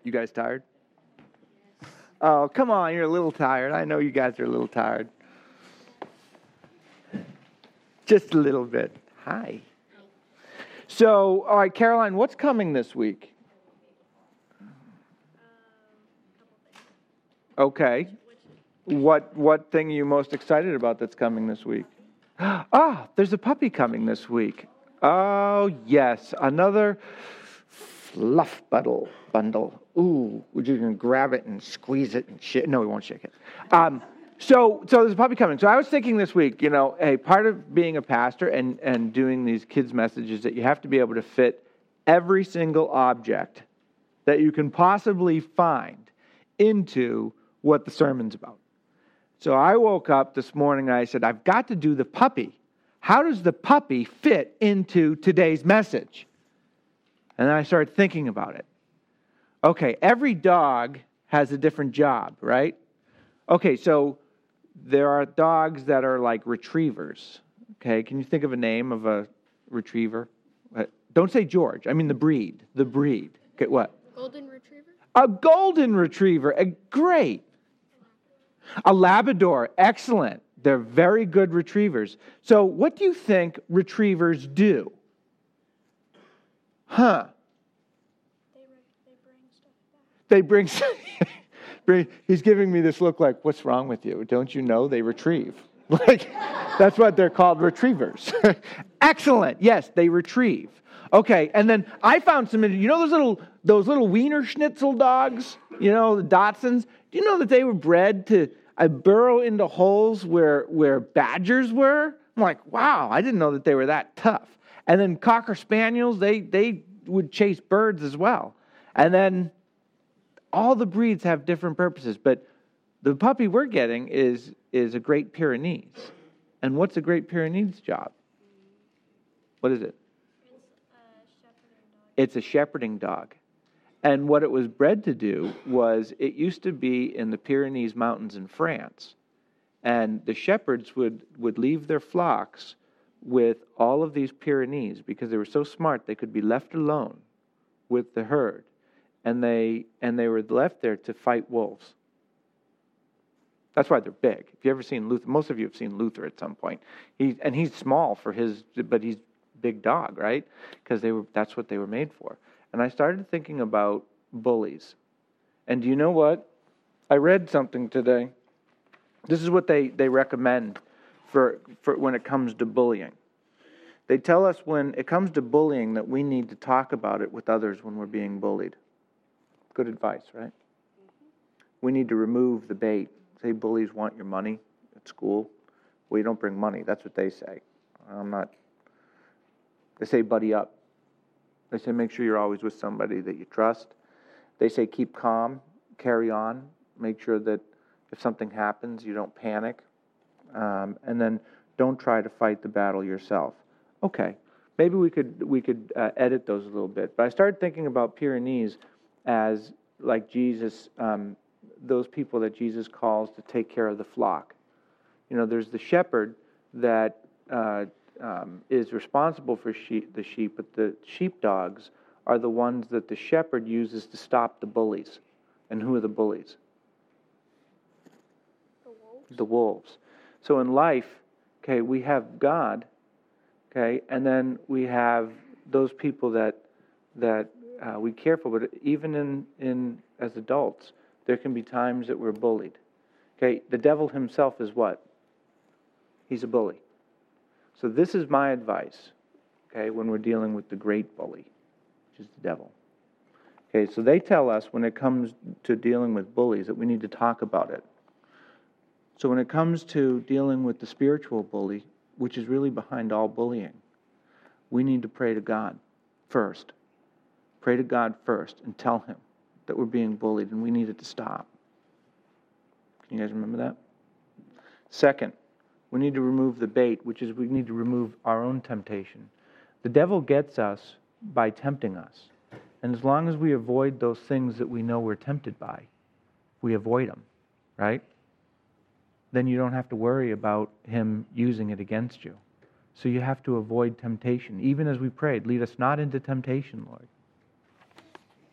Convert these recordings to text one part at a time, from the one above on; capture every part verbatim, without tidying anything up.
You guys tired? Oh, come on, you're a little tired. I know you guys are a little tired. Just a little bit. Hi. So, all right, Caroline, what's coming this week? Okay. What what thing are you most excited about that's coming this week? Ah, there's a puppy coming this week. Oh, yes, another fluff bundle. Bundle. Ooh, we're just going to grab it and squeeze it and shit. No, we won't shake it. Um, so, so there's a puppy coming. So I was thinking this week, you know, hey, part of being a pastor and, and doing these kids' messages that you have to be able to fit every single object that you can possibly find into what the sermon's about. So I woke up this morning and I said, I've got to do the puppy. How does the puppy fit into today's message? And then I started thinking about it. Okay, every dog has a different job, right? Okay, so there are dogs that are like retrievers. Okay, can you think of a name of a retriever? Don't say George. I mean the breed. The breed. Okay, what? Golden retriever? A golden retriever. A, great. A Labrador. Excellent. They're very good retrievers. So what do you think retrievers do? Huh? They bring, bring, he's giving me this look like, what's wrong with you? Don't you know they retrieve? Like, that's what they're called, retrievers. Excellent. Yes, they retrieve. Okay, and then I found some, you know those little those little Wiener Schnitzel dogs? You know, the Dachshunds? Do you know that they were bred to uh, burrow into holes where, where badgers were? I'm like, wow, I didn't know that they were that tough. And then Cocker Spaniels, they, they would chase birds as well. And then all the breeds have different purposes, but the puppy we're getting is is a Great Pyrenees. And what's a Great Pyrenees job? What is it? It's a shepherding dog. And what it was bred to do was, it used to be in the Pyrenees Mountains in France. And the shepherds would, would leave their flocks with all of these Pyrenees because they were so smart they could be left alone with the herd. And they and they were left there to fight wolves. That's why they're big. If you ever seen Luther, most of you have seen Luther at some point. He and he's small for his, but he's a big dog, right? Because they were that's what they were made for. And I started thinking about bullies. And do you know what? I read something today. This is what they, they recommend for for when it comes to bullying. They tell us when it comes to bullying that we need to talk about it with others when we're being bullied. Good advice, right? We need to remove the bait. Say bullies want your money at school. Well, you don't bring money. That's what they say. I'm not. They say buddy up. They say make sure you're always with somebody that you trust. They say keep calm, carry on. Make sure that if something happens, you don't panic. Um, and then don't try to fight the battle yourself. Okay, maybe we could we could uh, edit those a little bit. But I started thinking about Pyrenees as like Jesus, um, those people that Jesus calls to take care of the flock. You know, there's the shepherd that uh, um, is responsible for sheep, the sheep, but the sheepdogs are the ones that the shepherd uses to stop the bullies. And who are the bullies? The wolves. The wolves. So in life, okay, we have God, okay, and then we have those people that that uh, we care for. But even in, in as adults, there can be times that we're bullied. Okay, the devil himself is what? He's a bully. So this is my advice, okay, when we're dealing with the great bully, which is the devil. Okay, so they tell us when it comes to dealing with bullies that we need to talk about it. So when it comes to dealing with the spiritual bully, which is really behind all bullying, we need to pray to God first. Pray to God first and tell Him that we're being bullied and we need it to stop. Can you guys remember that? Second, we need to remove the bait, which is we need to remove our own temptation. The devil gets us by tempting us. And as long as we avoid those things that we know we're tempted by, we avoid them, right? Then you don't have to worry about him using it against you. So you have to avoid temptation. Even as we prayed, lead us not into temptation, Lord.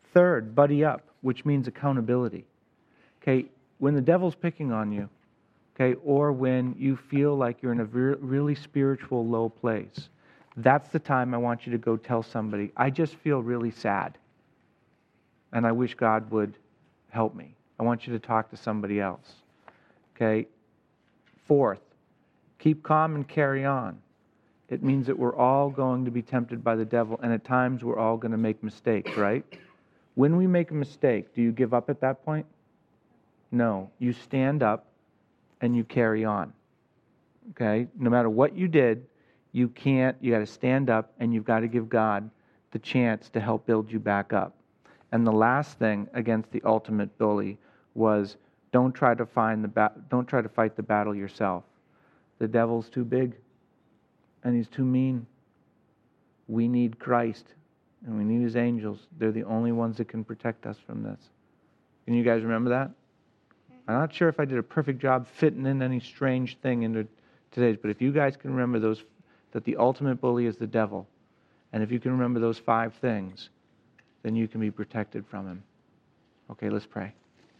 Third, buddy up, which means accountability. Okay, when the devil's picking on you, okay, or when you feel like you're in a re- really spiritual low place, that's the time I want you to go tell somebody, I just feel really sad, and I wish God would help me. I want you to talk to somebody else. Okay? Fourth, keep calm and carry on. It means that we're all going to be tempted by the devil, and at times we're all going to make mistakes, right? When we make a mistake, do you give up at that point? No. You stand up and you carry on. Okay? No matter what you did, you can't, you got to stand up and you've got to give God the chance to help build you back up. And the last thing against the ultimate bully was don't try to find the ba- don't try to fight the battle yourself. The devil's too big and he's too mean. We need Christ and we need his angels. They're the only ones that can protect us from this. Can you guys remember that? I'm not sure if I did a perfect job fitting in any strange thing into today's, but if you guys can remember those, that the ultimate bully is the devil, and if you can remember those five things, then you can be protected from him. Okay, let's pray.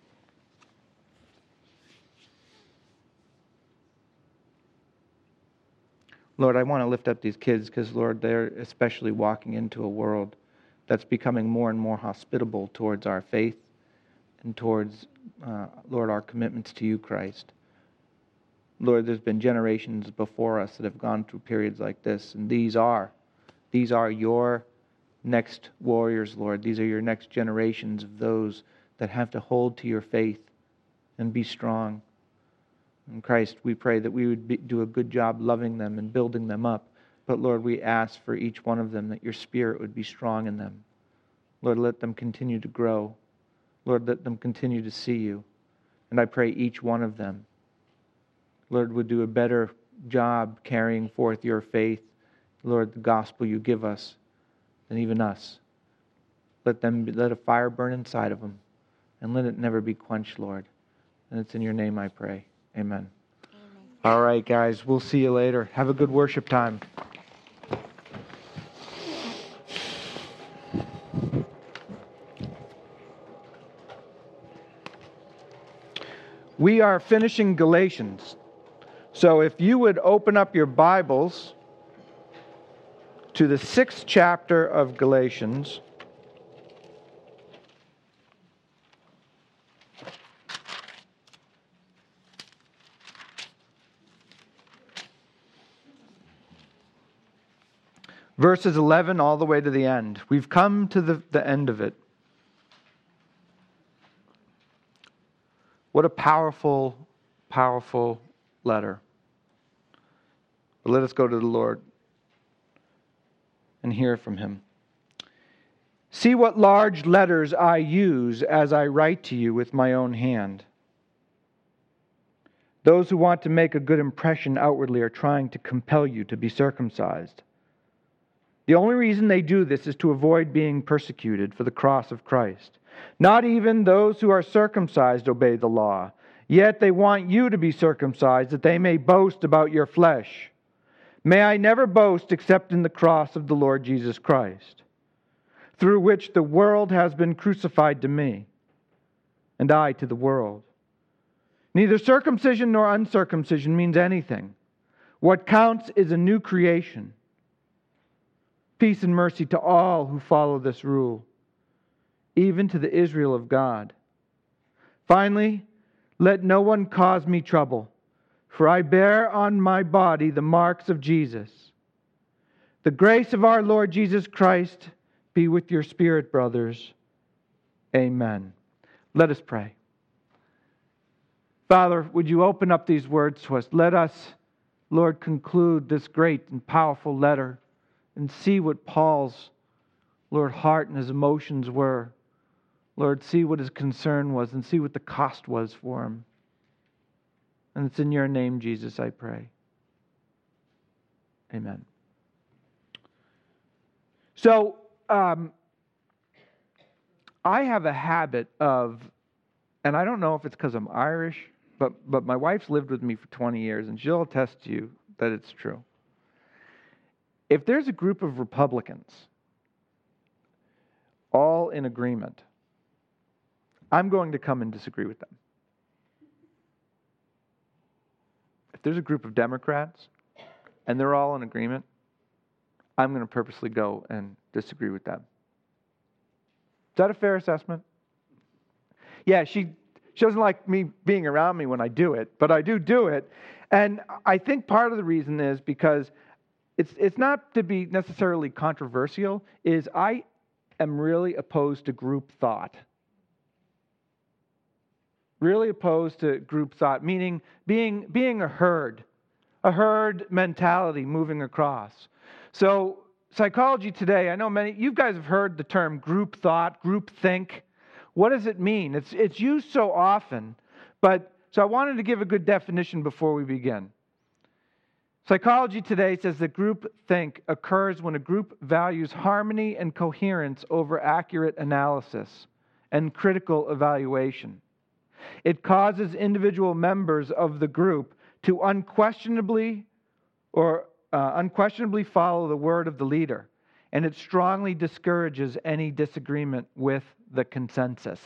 Lord, I want to lift up these kids because, Lord, they're especially walking into a world that's becoming more and more hospitable towards our faith and towards, uh, Lord, our commitments to you, Christ. Lord, there's been generations before us that have gone through periods like this, and these are, these are your next warriors, Lord. These are your next generations of those that have to hold to your faith and be strong. In Christ, we pray that we would be, do a good job loving them and building them up. But Lord, we ask for each one of them that your Spirit would be strong in them. Lord, let them continue to grow. Lord, let them continue to see you. And I pray each one of them, Lord, would do a better job carrying forth your faith, Lord, the gospel you give us, than even us. Let them let a fire burn inside of them, and let it never be quenched, Lord. And it's in your name I pray. Amen. Amen. All right, guys, we'll see you later. Have a good worship time. We are finishing Galatians. So if you would open up your Bibles to the sixth chapter of Galatians. Verses eleven all the way to the end. We've come to the, the end of it. What a powerful, powerful letter. But let us go to the Lord and hear from him. See what large letters I use as I write to you with my own hand. Those who want to make a good impression outwardly are trying to compel you to be circumcised. The only reason they do this is to avoid being persecuted for the cross of Christ. Not even those who are circumcised obey the law, yet they want you to be circumcised that they may boast about your flesh. May I never boast except in the cross of the Lord Jesus Christ, through which the world has been crucified to me, and I to the world. Neither circumcision nor uncircumcision means anything. What counts is a new creation. Peace and mercy to all who follow this rule, even to the Israel of God. Finally, let no one cause me trouble, for I bear on my body the marks of Jesus. The grace of our Lord Jesus Christ be with your spirit, brothers. Amen. Let us pray. Father, would you open up these words to us? Let us, Lord, conclude this great and powerful letter and see what Paul's, Lord, heart and his emotions were. Lord, see what his concern was and see what the cost was for him. And it's in your name, Jesus, I pray. Amen. So, um, I have a habit of, and I don't know if it's because I'm Irish, but, but my wife's lived with me for twenty years, and she'll attest to you that it's true. If there's a group of Republicans, all in agreement, I'm going to come and disagree with them. If there's a group of Democrats and they're all in agreement, I'm going to purposely go and disagree with them. Is that a fair assessment? Yeah, she, she doesn't like me being around me when I do it, but I do do it. And I think part of the reason is because it's it's not to be necessarily controversial, is I am really opposed to group thought. Really opposed to group thought, meaning being being a herd, a herd mentality moving across. So psychology today, I know many, you guys have heard the term group thought, group think. What does it mean? It's it's used so often, but so I wanted to give a good definition before we begin. Psychology today says that group think occurs when a group values harmony and coherence over accurate analysis and critical evaluation. It causes individual members of the group to unquestionably or uh, unquestionably follow the word of the leader, and it strongly discourages any disagreement with the consensus.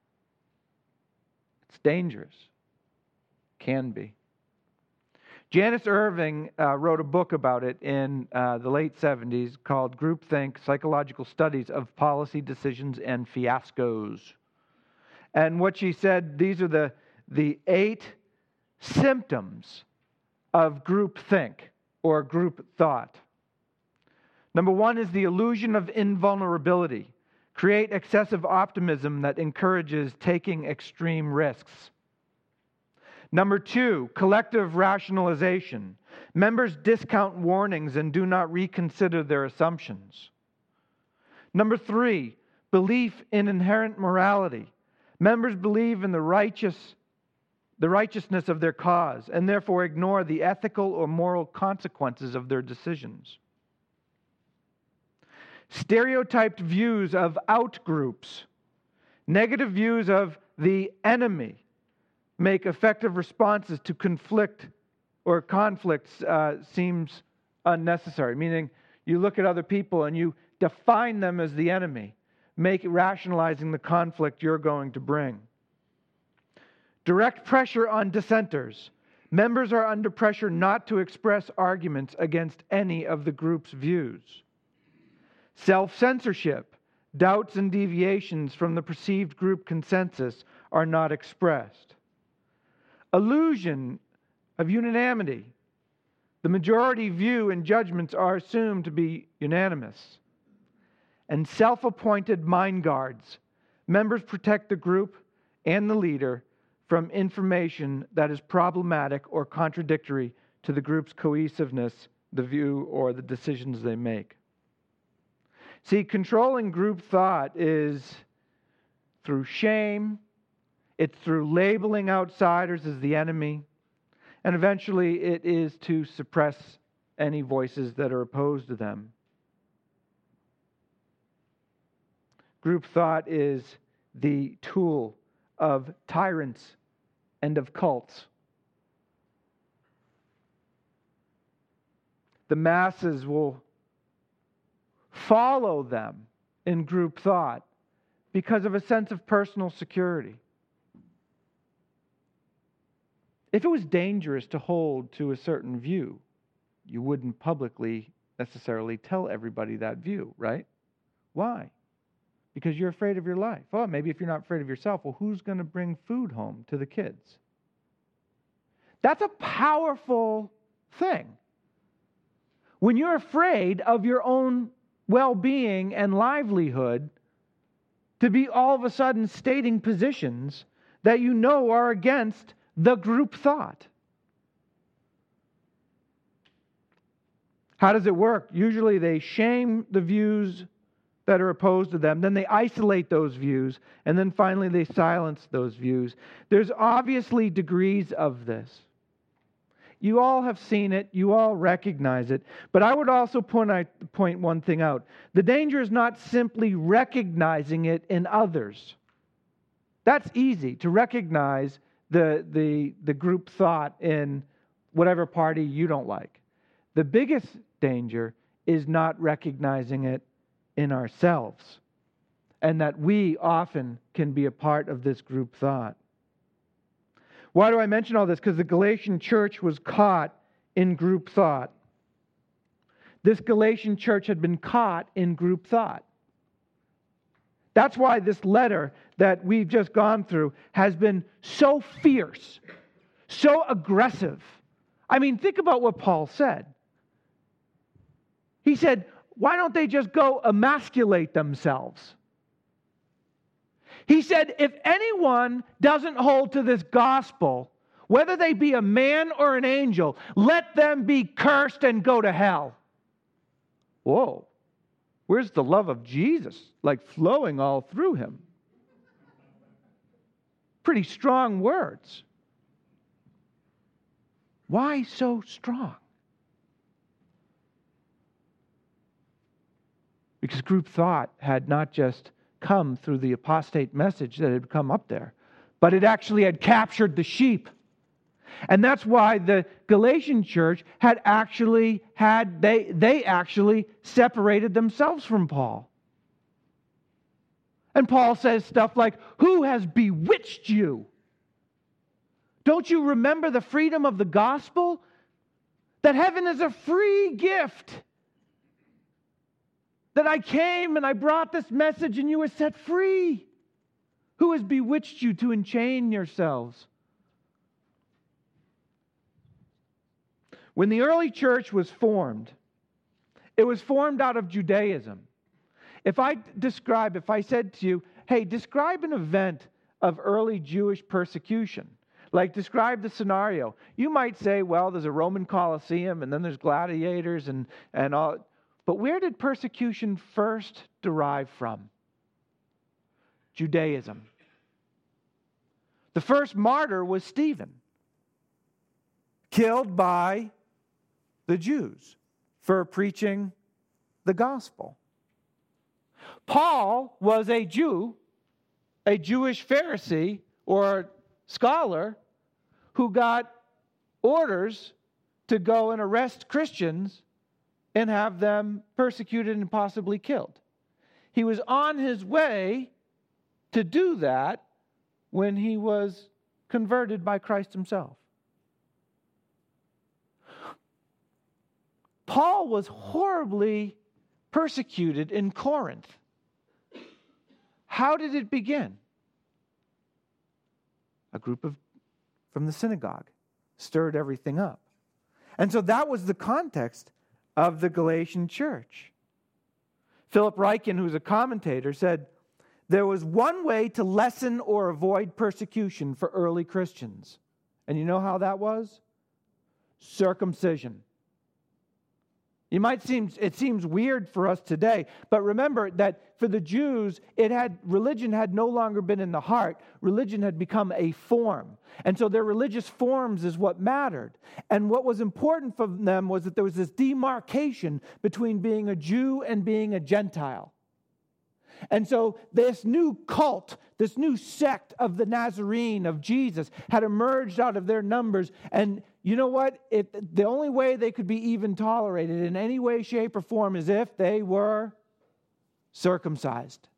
It's dangerous. Can be. Janice Irving uh, wrote a book about it in uh, the late seventies called Groupthink, Psychological Studies of Policy Decisions and Fiascos. And what she said, these are the, the eight symptoms of groupthink or group thought. Number one is the illusion of invulnerability. Create excessive optimism that encourages taking extreme risks. Number two, collective rationalization. Members discount warnings and do not reconsider their assumptions. Number three, belief in inherent morality. Members believe in the righteous, the righteousness of their cause and therefore ignore the ethical or moral consequences of their decisions. Stereotyped views of outgroups. Negative views of the enemy make effective responses to conflict or conflicts uh, seems unnecessary. Meaning, you look at other people and you define them as the enemy, make rationalizing the conflict you're going to bring. Direct pressure on dissenters. Members are under pressure not to express arguments against any of the group's views. Self-censorship. Doubts and deviations from the perceived group consensus are not expressed. Illusion of unanimity. The majority view and judgments are assumed to be unanimous. And self-appointed mind guards. Members protect the group and the leader from information that is problematic or contradictory to the group's cohesiveness, the view, or the decisions they make. See, controlling group thought is through shame, it's through labeling outsiders as the enemy, and eventually it is to suppress any voices that are opposed to them. Group thought is the tool of tyrants and of cults. The masses will follow them in group thought because of a sense of personal security. If it was dangerous to hold to a certain view, you wouldn't publicly necessarily tell everybody that view, right? Why? Because you're afraid of your life. Oh, maybe if you're not afraid of yourself, well, who's going to bring food home to the kids? That's a powerful thing. When you're afraid of your own well-being and livelihood, to be all of a sudden stating positions that you know are against the group thought. How does it work? Usually they shame the views that are opposed to them, then they isolate those views, and then finally they silence those views. There's obviously degrees of this. You all have seen it, you all recognize it, but I would also point, out, point one thing out. The danger is not simply recognizing it in others. That's easy, to recognize the, the, the group thought in whatever party you don't like. The biggest danger is not recognizing it in ourselves. and that we often can be a part of this group thought. Why do I mention all this? Because the Galatian church was caught in group thought. This Galatian church had been caught in group thought. That's why this letter that we've just gone through has been so fierce, so aggressive. I mean, think about what Paul said. He said, why don't they just go emasculate themselves? He said, if anyone doesn't hold to this gospel, whether they be a man or an angel, let them be cursed and go to hell. Whoa, where's the love of Jesus like flowing all through him? Pretty strong words. Why so strong? Because group thought had not just come through the apostate message that had come up there, but it actually had captured the sheep. And that's why the Galatian church had actually had, they, they actually separated themselves from Paul. And Paul says stuff like, who has bewitched you? Don't you remember the freedom of the gospel? That heaven is a free gift. That I came and I brought this message and you were set free. Who has bewitched you to enchain yourselves? When the early church was formed, it was formed out of Judaism. If I describe, if I said to you, hey, describe an event of early Jewish persecution, like describe the scenario, you might say, well, there's a Roman Colosseum and then there's gladiators and, and all. But where did persecution first derive from? Judaism. The first martyr was Stephen, killed by the Jews for preaching the gospel. Paul was a Jew, a Jewish Pharisee or scholar who got orders to go and arrest Christians and have them persecuted and possibly killed. He was on his way to do that when he was converted by Christ himself. Paul was horribly persecuted in Corinth. How did it begin? A group of from the synagogue stirred everything up. And so that was the context of the Galatian church. Philip Ryken, who's a commentator, said, there was one way to lessen or avoid persecution for early Christians. And you know how that was? Circumcision. You might seem, it seems weird for us today, but remember that for the Jews, it had religion had no longer been in the heart. Religion had become a form. And so their religious forms is what mattered. And what was important for them was that there was this demarcation between being a Jew and being a Gentile. And so this new cult, this new sect of the Nazarene, of Jesus, had emerged out of their numbers. And you know what? It, the only way they could be even tolerated in any way, shape, or form is if they were circumcised.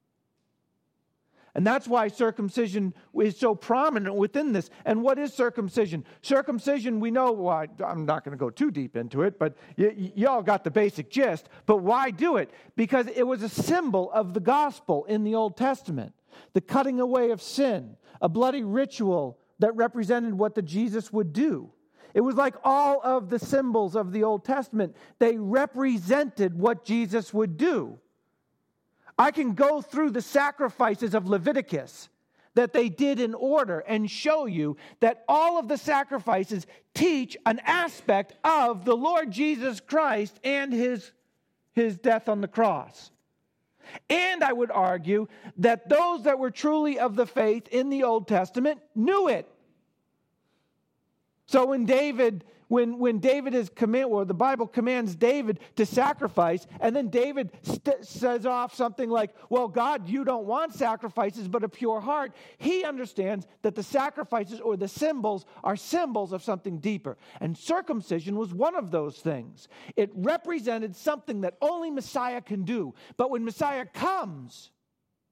And that's why circumcision is so prominent within this. And what is circumcision? Circumcision, we know, well, I, I'm not going to go too deep into it, but y- y- y'all got the basic gist. But why do it? Because it was a symbol of the gospel in the Old Testament. The cutting away of sin, a bloody ritual that represented what the Jesus would do. It was like all of the symbols of the Old Testament. They represented what Jesus would do. I can go through the sacrifices of Leviticus that they did in order and show you that all of the sacrifices teach an aspect of the Lord Jesus Christ and his, his death on the cross. And I would argue that those that were truly of the faith in the Old Testament knew it. So when David, when, when David is command, or the Bible commands David to sacrifice, and then David st- says off something like, well, God, you don't want sacrifices, but a pure heart. He understands that the sacrifices or the symbols are symbols of something deeper. And circumcision was one of those things. It represented something that only Messiah can do. But when Messiah comes,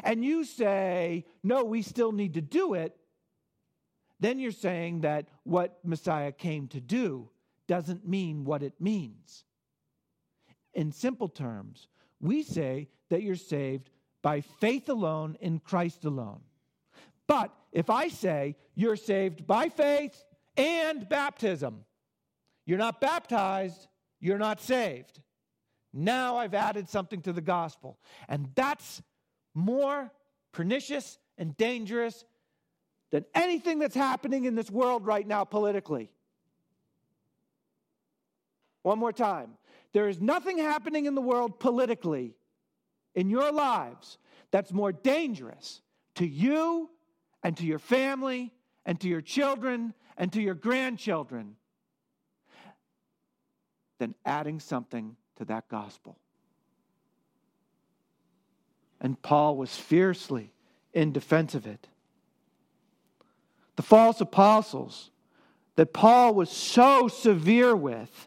and you say, no, we still need to do it, then you're saying that what Messiah came to do doesn't mean what it means. In simple terms, we say that you're saved by faith alone in Christ alone. But if I say you're saved by faith and baptism, you're not baptized, you're not saved. Now I've added something to the gospel. And that's more pernicious and dangerous than anything that's happening in this world right now politically. One more time. There is nothing happening in the world politically in your lives that's more dangerous to you and to your family and to your children and to your grandchildren than adding something to that gospel. And Paul was fiercely in defense of it. The false apostles that Paul was so severe with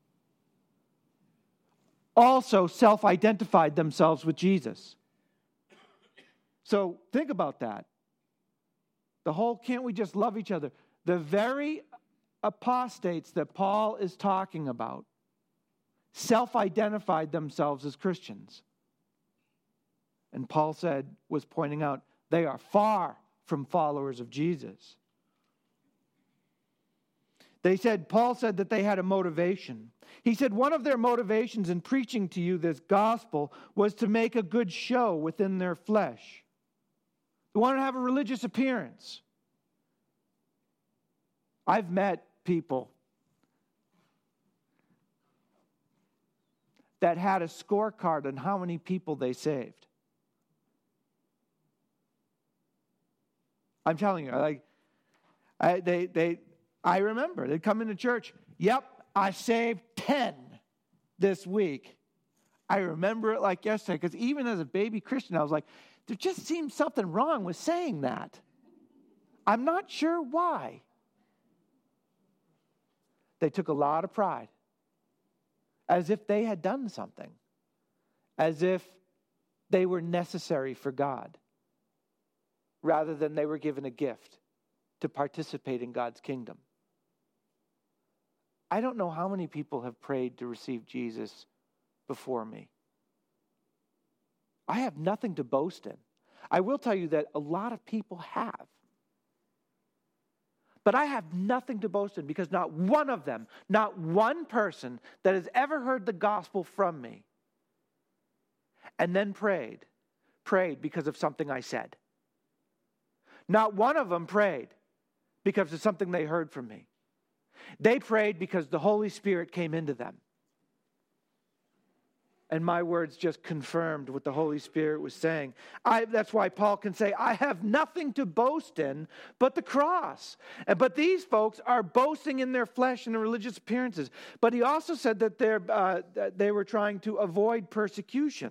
also self-identified themselves with Jesus. So think about that. The whole, can't we just love each other? The very apostates that Paul is talking about self-identified themselves as Christians. And Paul said, was pointing out, they are far from followers of Jesus. They said, Paul said that they had a motivation. He said one of their motivations in preaching to you this gospel was to make a good show within their flesh. They wanted to have a religious appearance. I've met people that had a scorecard on how many people they saved. I'm telling you, like, I, they, they, I remember they'd come into church. Yep, I saved ten this week. I remember it like yesterday, because even as a baby Christian, I was like, there just seems something wrong with saying that. I'm not sure why. They took a lot of pride, as if they had done something, as if they were necessary for God, rather than they were given a gift to participate in God's kingdom. I don't know how many people have prayed to receive Jesus before me. I have nothing to boast in. I will tell you that a lot of people have. But I have nothing to boast in, because not one of them, not one person that has ever heard the gospel from me and then prayed, prayed because of something I said. Not one of them prayed because of something they heard from me. They prayed because the Holy Spirit came into them. And my words just confirmed what the Holy Spirit was saying. I, that's why Paul can say, I have nothing to boast in but the cross. And, but these folks are boasting in their flesh and their religious appearances. But he also said that they're, uh, they were trying to avoid persecution.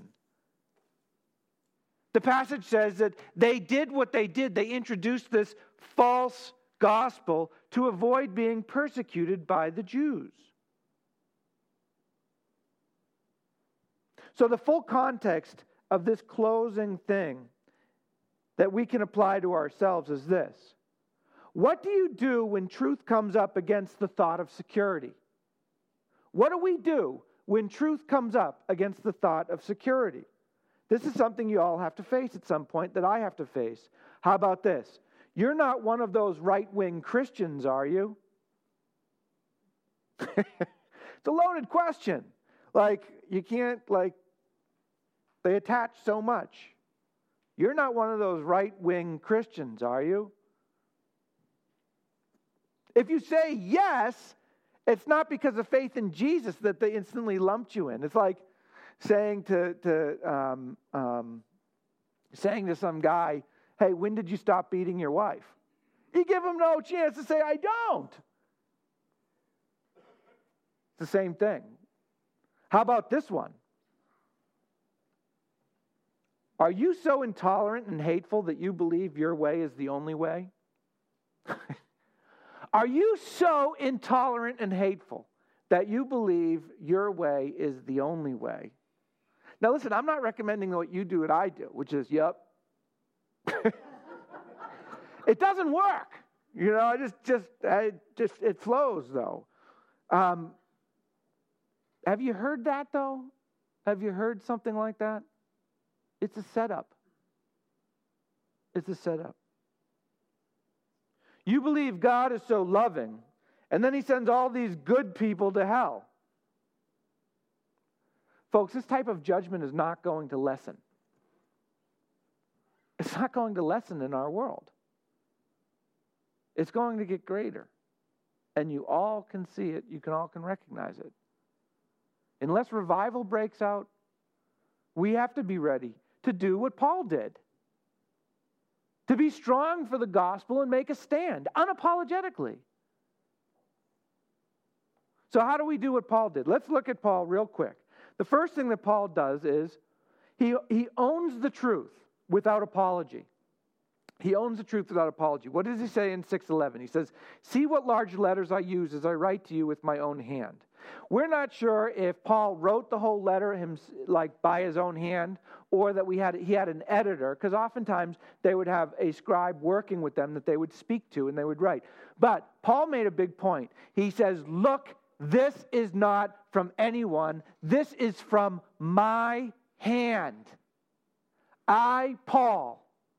The passage says that they did what they did. They introduced this false gospel to avoid being persecuted by the Jews. So the full context of this closing thing that we can apply to ourselves is this. What do you do when truth comes up against the thought of security? What do we do when truth comes up against the thought of security? This is something you all have to face at some point, that I have to face. How about this? You're not one of those right-wing Christians, are you? It's a loaded question. Like, you can't, like, they attach so much. You're not one of those right-wing Christians, are you? If you say yes, it's not because of faith in Jesus that they instantly lumped you in. It's like saying to, to um, um, saying to some guy, hey, when did you stop beating your wife? You give him no chance to say, I don't. It's the same thing. How about this one? Are you so intolerant and hateful that you believe your way is the only way? Are you so intolerant and hateful that you believe your way is the only way? Now listen, I'm not recommending what you do what I do, which is, yep, It doesn't work. You know, I just, just, I just, it flows though. Um, have you heard that though? Have you heard something like that? It's a setup. It's a setup. You believe God is so loving, and then he sends all these good people to hell. Folks, this type of judgment is not going to lessen. It's not going to lessen in our world. It's going to get greater. And you all can see it. You can all can recognize it. Unless revival breaks out, we have to be ready to do what Paul did. To be strong for the gospel and make a stand, unapologetically. So how do we do what Paul did? Let's look at Paul real quick. The first thing that Paul does is he, he owns the truth without apology. He owns the truth without apology. What does he say in six eleven? He says, "See what large letters I use as I write to you with my own hand." We're not sure if Paul wrote the whole letter him, like by his own hand, or that we had he had an editor, because oftentimes they would have a scribe working with them that they would speak to and they would write. But Paul made a big point. He says, "Look, this is not from anyone. This is from my hand. I, Paul,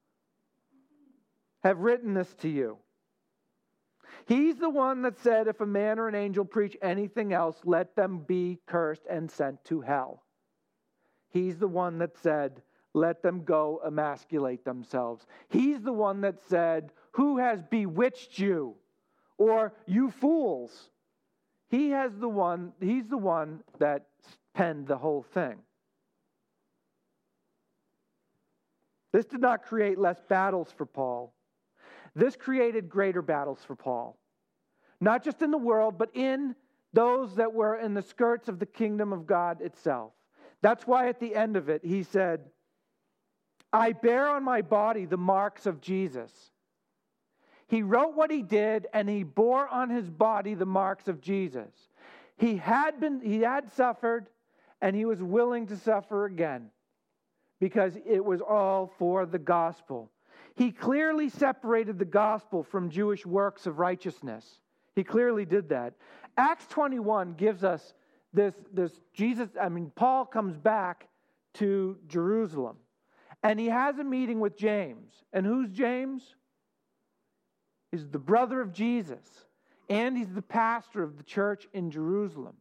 have written this to you." He's the one that said, if a man or an angel preach anything else, let them be cursed and sent to hell. He's the one that said, let them go emasculate themselves. He's the one that said, who has bewitched you? Or you fools. He has the one, he's the one that penned the whole thing. This did not create less battles for Paul. This created greater battles for Paul. Not just in the world, but in those that were in the skirts of the kingdom of God itself. That's why at the end of it, he said, I bear on my body the marks of Jesus. He wrote what he did, and he bore on his body the marks of Jesus. He had been, he had suffered, and he was willing to suffer again, because it was all for the gospel. He clearly separated the gospel from Jewish works of righteousness. He clearly did that. Acts twenty-one gives us this, this Jesus, I mean, Paul comes back to Jerusalem, and he has a meeting with James. And who's James? He's the brother of Jesus, and he's the pastor of the church in Jerusalem.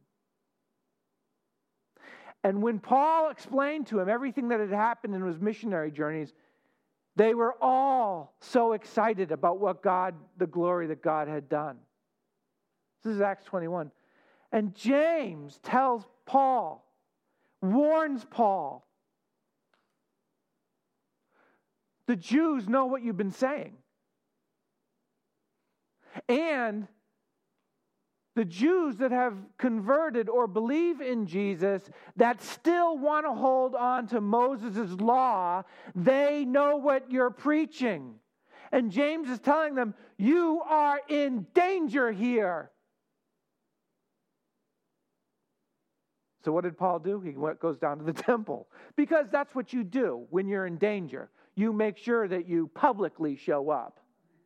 And when Paul explained to him everything that had happened in his missionary journeys, they were all so excited about what God, the glory that God had done. This is Acts twenty-one. And James tells Paul, warns Paul, the Jews know what you've been saying. And the Jews that have converted or believe in Jesus that still want to hold on to Moses' law, they know what you're preaching. And James is telling them, you are in danger here. So what did Paul do? He goes down to the temple. Because that's what you do when you're in danger. You make sure that you publicly show up.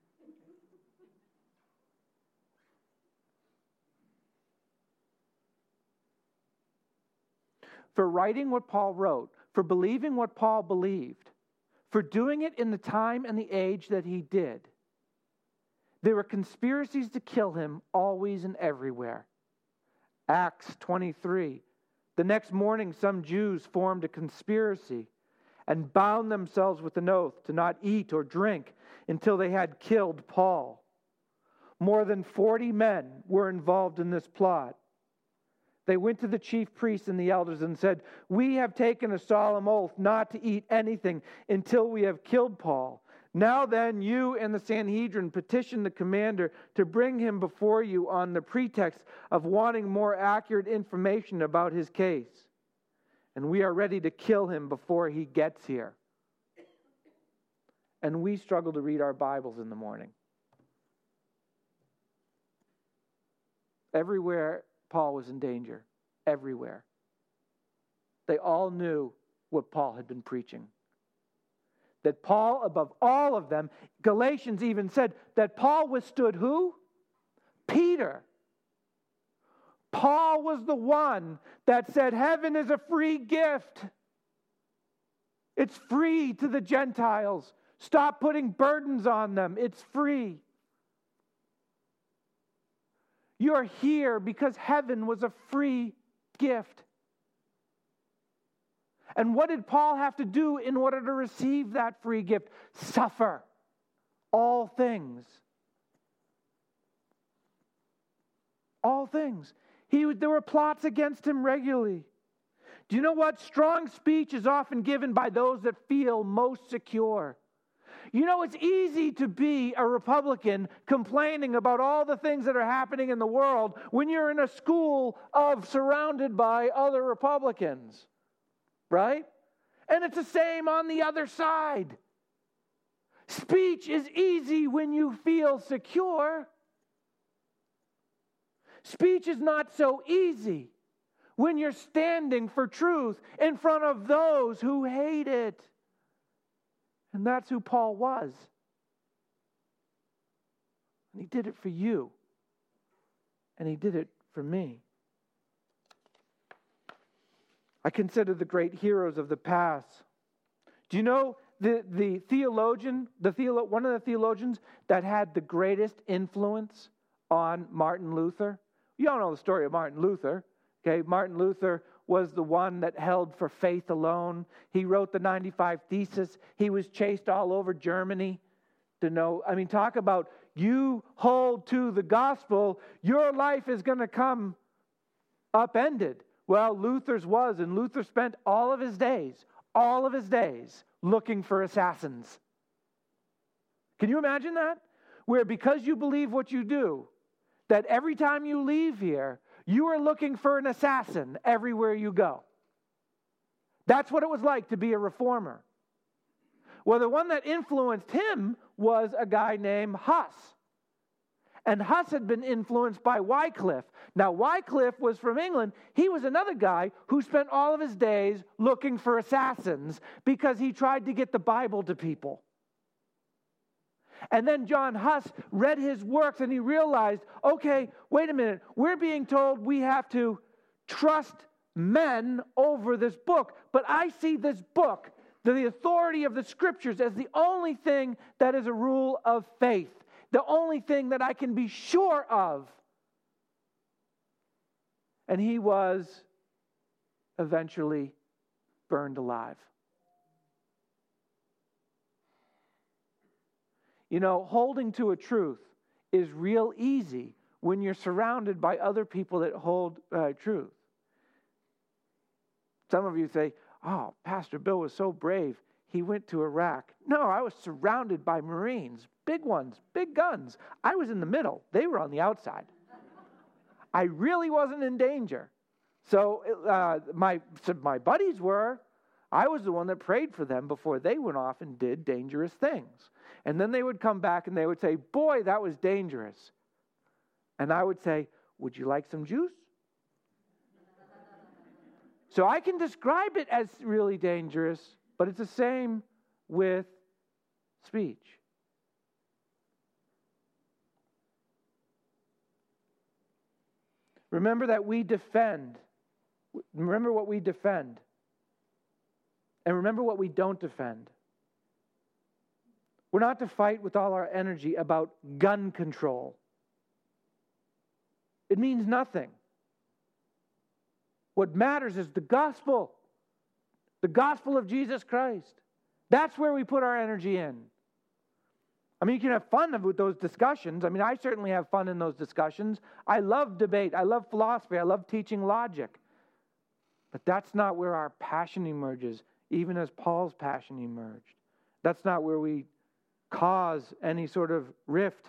For writing what Paul wrote, for believing what Paul believed, for doing it in the time and the age that he did. There were conspiracies to kill him always and everywhere. Acts twenty-three. The next morning, some Jews formed a conspiracy and bound themselves with an oath to not eat or drink until they had killed Paul. More than forty men were involved in this plot. They went to the chief priests and the elders and said, we have taken a solemn oath not to eat anything until we have killed Paul. Now then, you and the Sanhedrin petition the commander to bring him before you on the pretext of wanting more accurate information about his case. And we are ready to kill him before he gets here. And we struggle to read our Bibles in the morning. Everywhere Paul was in danger. Everywhere. They all knew what Paul had been preaching. that Paul, above all of them, Galatians even said that Paul withstood who? Peter. Paul was the one that said heaven is a free gift. It's free to the Gentiles. Stop putting burdens on them. It's free. You're here because heaven was a free gift. And what did Paul have to do in order to receive that free gift? Suffer all things. All things. He, there were plots against him regularly. Do you know what? Strong speech is often given by those that feel most secure. You know, it's easy to be a Republican complaining about all the things that are happening in the world when you're in a school of surrounded by other Republicans, right? And it's the same on the other side. Speech is easy when you feel secure. Speech is not so easy when you're standing for truth in front of those who hate it. And that's who Paul was. And he did it for you. And he did it for me. I consider the great heroes of the past. Do you know the, the theologian, the theolo- one of the theologians that had the greatest influence on Martin Luther? You all know the story of Martin Luther. Okay, Martin Luther was the one that held for faith alone. He wrote the ninety-five Thesis. He was chased all over Germany to know. I mean, talk about you hold to the gospel, your life is going to come upended. Well, Luther's was, and Luther spent all of his days, all of his days looking for assassins. Can you imagine that? Where because you believe what you do, that every time you leave here, you are looking for an assassin everywhere you go. That's what it was like to be a reformer. Well, the one that influenced him was a guy named Huss. And Huss had been influenced by Wycliffe. Now, Wycliffe was from England. He was another guy who spent all of his days looking for assassins because he tried to get the Bible to people. And then John Huss read his works and he realized, okay, wait a minute, we're being told we have to trust men over this book, but I see this book, the authority of the Scriptures, as the only thing that is a rule of faith, the only thing that I can be sure of. And he was eventually burned alive. You know, holding to a truth is real easy when you're surrounded by other people that hold uh, truth. Some of you say, oh, Pastor Bill was so brave. He went to Iraq. No, I was surrounded by Marines, big ones, big guns. I was in the middle. They were on the outside. I really wasn't in danger. So uh, my, so my buddies were. I was the one that prayed for them before they went off and did dangerous things. And then they would come back and they would say, boy, that was dangerous. And I would say, would you like some juice? So I can describe it as really dangerous, but it's the same with speech. Remember that we defend. Remember what we defend. And remember what we don't defend. We're not to fight with all our energy about gun control. It means nothing. What matters is the gospel. The gospel of Jesus Christ. That's where we put our energy in. I mean, you can have fun with those discussions. I mean, I certainly have fun in those discussions. I love debate. I love philosophy. I love teaching logic. But that's not where our passion emerges, even as Paul's passion emerged. That's not where we cause any sort of rift.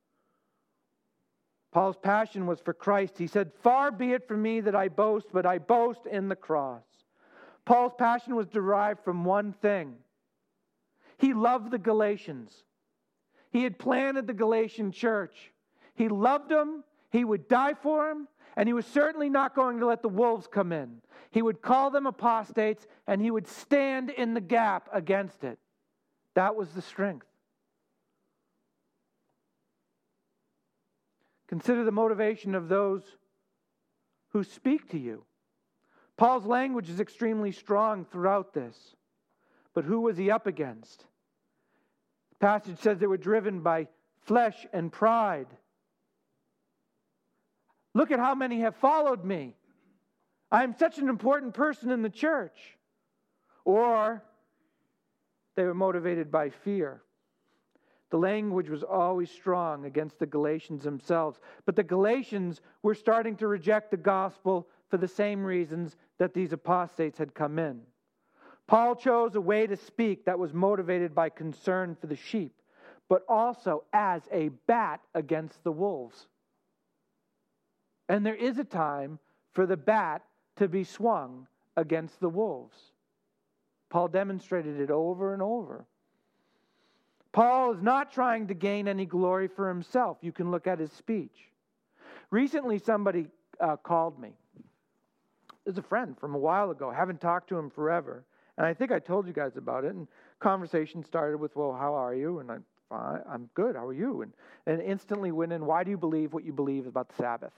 Paul's passion was for Christ. He said, far be it from me that I boast, but I boast in the cross. Paul's passion was derived from one thing. He loved the Galatians. He had planted the Galatian church. He loved them. He would die for them. And he was certainly not going to let the wolves come in. He would call them apostates, and he would stand in the gap against it. That was the strength. Consider the motivation of those who speak to you. Paul's language is extremely strong throughout this. But who was he up against? The passage says they were driven by flesh and pride. Look at how many have followed me. I am such an important person in the church. Or they were motivated by fear. The language was always strong against the Galatians themselves. But the Galatians were starting to reject the gospel for the same reasons that these apostates had come in. Paul chose a way to speak that was motivated by concern for the sheep, but also as a bat against the wolves. And there is a time for the bat to be swung against the wolves. Paul demonstrated it over and over. Paul is not trying to gain any glory for himself. You can look at his speech. Recently, somebody uh, called me. There's a friend from a while ago. I haven't talked to him forever. And I think I told you guys about it. And conversation started with, well, how are you? And I'm fine. I'm good. How are you? And, and instantly went in, why do you believe what you believe about the Sabbath?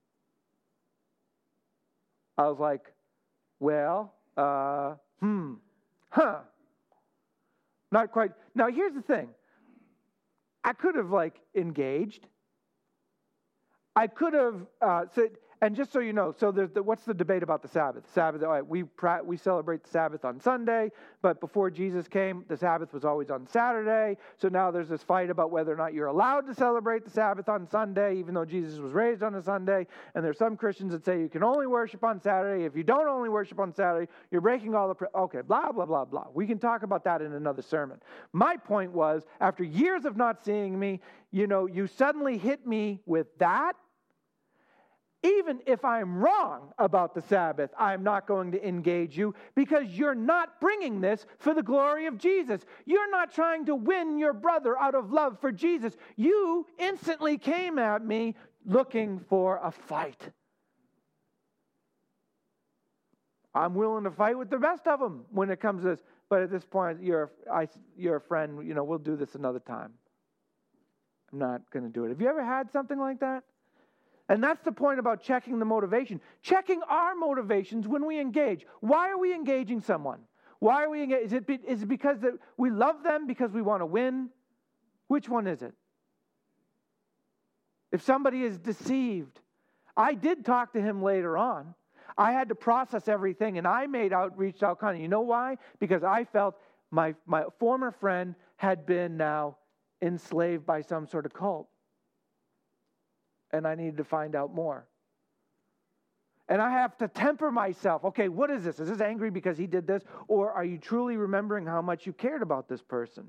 I was like, well, uh, hmm, huh. Not quite. Now, here's the thing. I could have, like, engaged. I could have uh, said, and just so you know, so there's the, what's the debate about the Sabbath? Sabbath, all right, we pra- we celebrate the Sabbath on Sunday, but before Jesus came, the Sabbath was always on Saturday. So now there's this fight about whether or not you're allowed to celebrate the Sabbath on Sunday, even though Jesus was raised on a Sunday. And there's some Christians that say you can only worship on Saturday. If you don't only worship on Saturday, you're breaking all the... Pre- okay, blah, blah, blah, blah. We can talk about that in another sermon. My point was, after years of not seeing me, you know, you suddenly hit me with that. Even if I'm wrong about the Sabbath, I'm not going to engage you because you're not bringing this for the glory of Jesus. You're not trying to win your brother out of love for Jesus. You instantly came at me looking for a fight. I'm willing to fight with the best of them when it comes to this. But at this point, you're, I, you're a friend. You know, we'll do this another time. I'm not going to do it. Have you ever had something like that? And that's the point about checking the motivation. Checking our motivations when we engage. Why are we engaging someone? Why are we engaging? Is it, be, is it because that we love them because we want to win? Which one is it? If somebody is deceived, I did talk to him later on. I had to process everything, and I made out, reached out kind of. You know why? Because I felt my my former friend had been now enslaved by some sort of cult. And I needed to find out more. And I have to temper myself. Okay, what is this? Is this angry because he did this? Or are you truly remembering how much you cared about this person?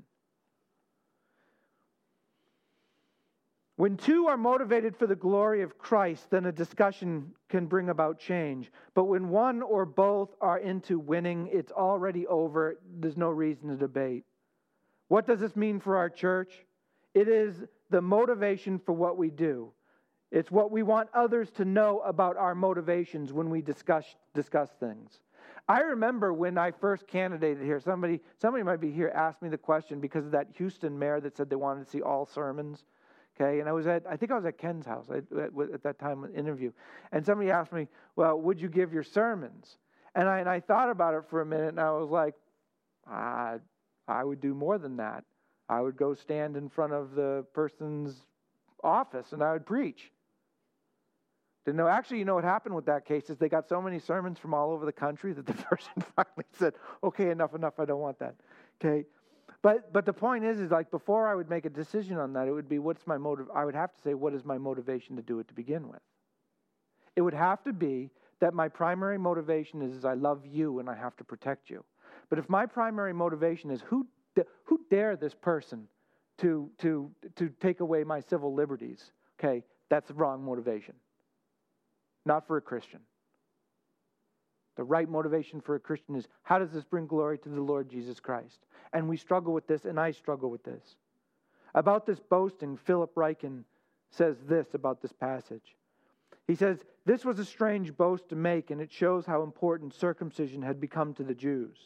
When two are motivated for the glory of Christ, then a discussion can bring about change. But when one or both are into winning, it's already over. There's no reason to debate. What does this mean for our church? It is the motivation for what we do. It's what we want others to know about our motivations when we discuss discuss things. I remember when I first candidated here, somebody somebody might be here asked me the question because of that Houston mayor that said they wanted to see all sermons. Okay, and I was at I think I was at Ken's house at, at, at that time interview, and somebody asked me, "Well, would you give your sermons?" And I and I thought about it for a minute, and I was like, "I I would do more than that. I would go stand in front of the person's office and I would preach." Didn't know. Actually, you know what happened with that case is they got so many sermons from all over the country that the person finally said, "Okay, enough, enough. I don't want that." Okay, but but the point is, is like before I would make a decision on that, it would be what's my motive. I would have to say, what is my motivation to do it to begin with? It would have to be that my primary motivation is, is I love you and I have to protect you. But if my primary motivation is who who dare this person to to to take away my civil liberties, okay, that's the wrong motivation. Not for a Christian. The right motivation for a Christian is, how does this bring glory to the Lord Jesus Christ? And we struggle with this, and I struggle with this. About this boasting, Philip Ryken says this about this passage. He says, "This was a strange boast to make, and it shows how important circumcision had become to the Jews.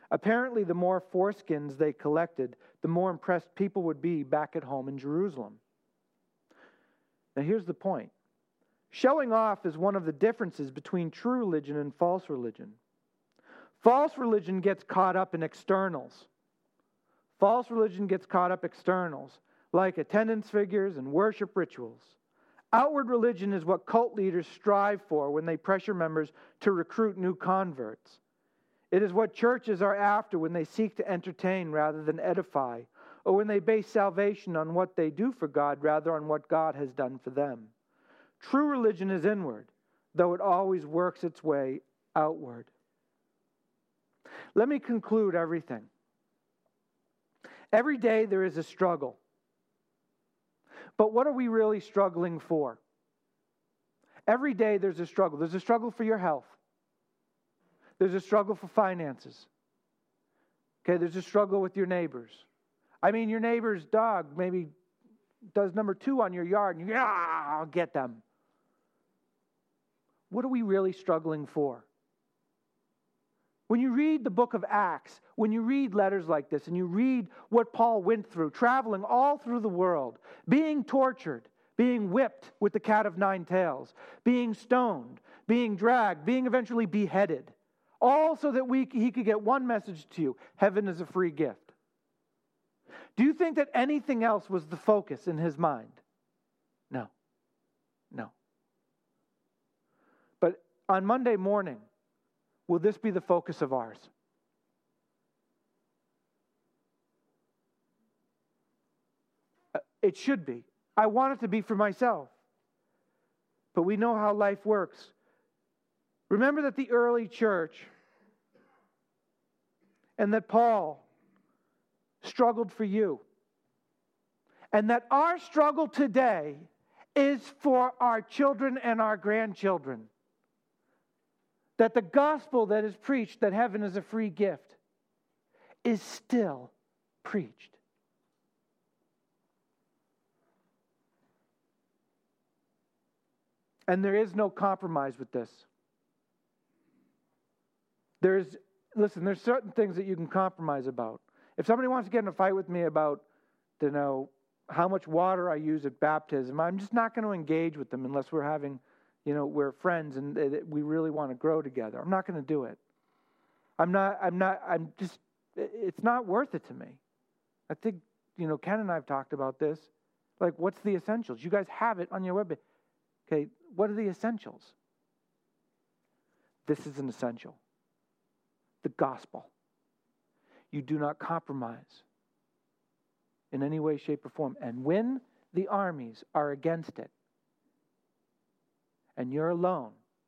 Apparently, the more foreskins they collected, the more impressed people would be back at home in Jerusalem. Now, here's the point. Showing off is one of the differences between true religion and false religion. False religion gets caught up in externals. False religion gets caught up externals, like attendance figures and worship rituals. Outward religion is what cult leaders strive for when they pressure members to recruit new converts. It is what churches are after when they seek to entertain rather than edify, or when they base salvation on what they do for God rather on what God has done for them. True religion is inward, though it always works its way outward. Let me conclude everything. Every day there is a struggle. But what are we really struggling for? Every day there's a struggle. There's a struggle for your health. There's a struggle for finances. Okay, there's a struggle with your neighbors. I mean, your neighbor's dog maybe does number two on your yard, and you, ah, I'll get them. What are we really struggling for? When you read the book of Acts, when you read letters like this, and you read what Paul went through, traveling all through the world, being tortured, being whipped with the cat of nine tails, being stoned, being dragged, being eventually beheaded, all so that we, he could get one message to you: heaven is a free gift. Do you think that anything else was the focus in his mind? No. No. But on Monday morning, will this be the focus of ours? It should be. I want it to be for myself. But we know how life works. Remember that the early church and that Paul struggled for you. And that our struggle today is for our children and our grandchildren. That the gospel that is preached, that heaven is a free gift, is still preached. And there is no compromise with this. There's, listen, there's certain things that you can compromise about. If somebody wants to get in a fight with me about, you know, how much water I use at baptism, I'm just not going to engage with them unless we're having, you know, we're friends and we really want to grow together. I'm not going to do it. I'm not, I'm not, I'm just, it's not worth it to me. I think, you know, Ken and I have talked about this. Like, what's the essentials? You guys have it on your webpage. Okay, what are the essentials? This is an essential. The gospel. You do not compromise in any way, shape, or form. And when the armies are against it, and you're alone,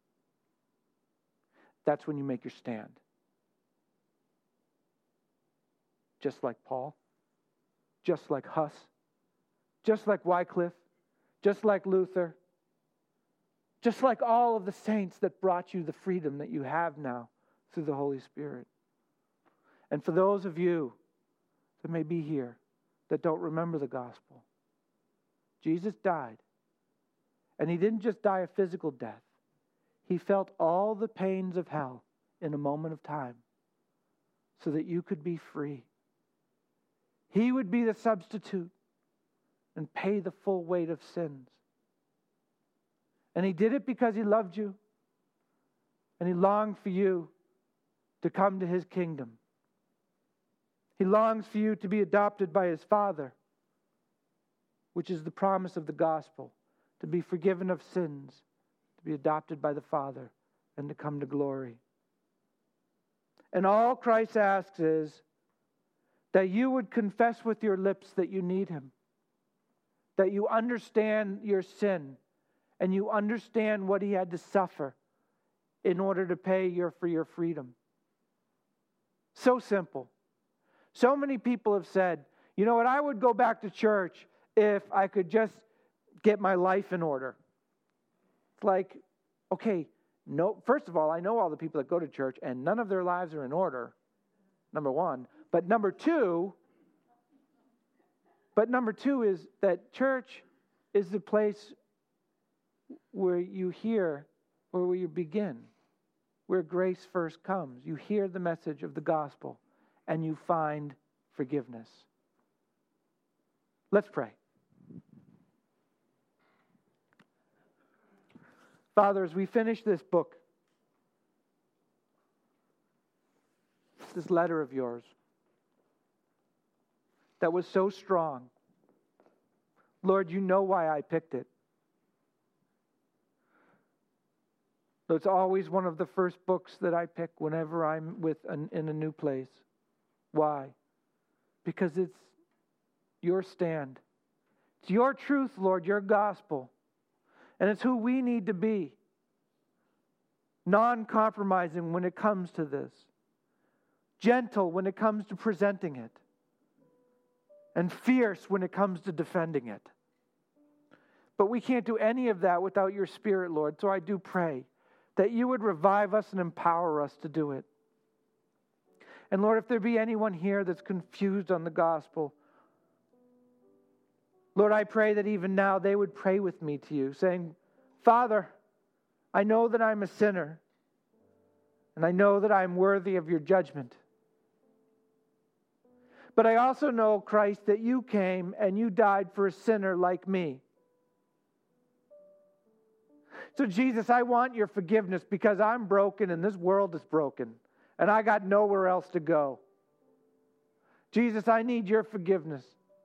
that's when you make your stand. Just like Paul, just like Huss, just like Wycliffe, just like Luther, just like all of the saints that brought you the freedom that you have now through the Holy Spirit. And for those of you that may be here that don't remember the gospel, Jesus died. And he didn't just die a physical death. He felt all the pains of hell in a moment of time so that you could be free. He would be the substitute and pay the full weight of sins. And he did it because he loved you. And he longed for you to come to his kingdom. He longs for you to be adopted by his Father, which is the promise of the gospel, to be forgiven of sins, to be adopted by the Father, and to come to glory. And all Christ asks is that you would confess with your lips that you need him, that you understand your sin, and you understand what he had to suffer in order to pay your, for your freedom. So simple. So many people have said, you know what, I would go back to church if I could just get my life in order. It's like, okay, no. First of all, I know all the people that go to church and none of their lives are in order, number one. But number two, but number two is that church is the place where you hear, or where you begin, where grace first comes. You hear the message of the gospel. and you find forgiveness. Let's pray. Father, as we finish this book, this letter of yours that was so strong, Lord, you know why I picked it. So it's always one of the first books that I pick whenever I'm with an, in a new place. Why? Because it's your stand. It's your truth, Lord, your gospel. And it's who we need to be. Non-compromising when it comes to this. Gentle when it comes to presenting it. And fierce when it comes to defending it. But we can't do any of that without your Spirit, Lord. So I do pray that you would revive us and empower us to do it. And Lord, if there be anyone here that's confused on the gospel, Lord, I pray that even now they would pray with me to you, saying, Father, I know that I'm a sinner, and I know that I'm worthy of your judgment. But I also know, Christ, that you came and you died for a sinner like me. So Jesus, I want your forgiveness because I'm broken and this world is broken, and I got nowhere else to go. Jesus, I need your forgiveness.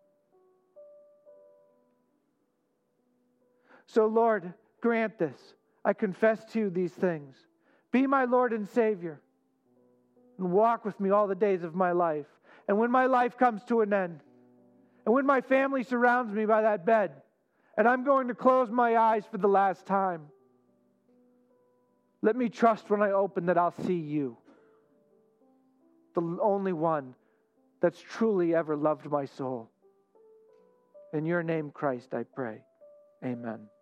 So Lord, grant this. I confess to you these things. Be my Lord and Savior. And walk with me all the days of my life. And when my life comes to an end, and when my family surrounds me by that bed, and I'm going to close my eyes for the last time, let me trust when I open that I'll see you. The only one that's truly ever loved my soul. In your name, Christ, I pray. Amen.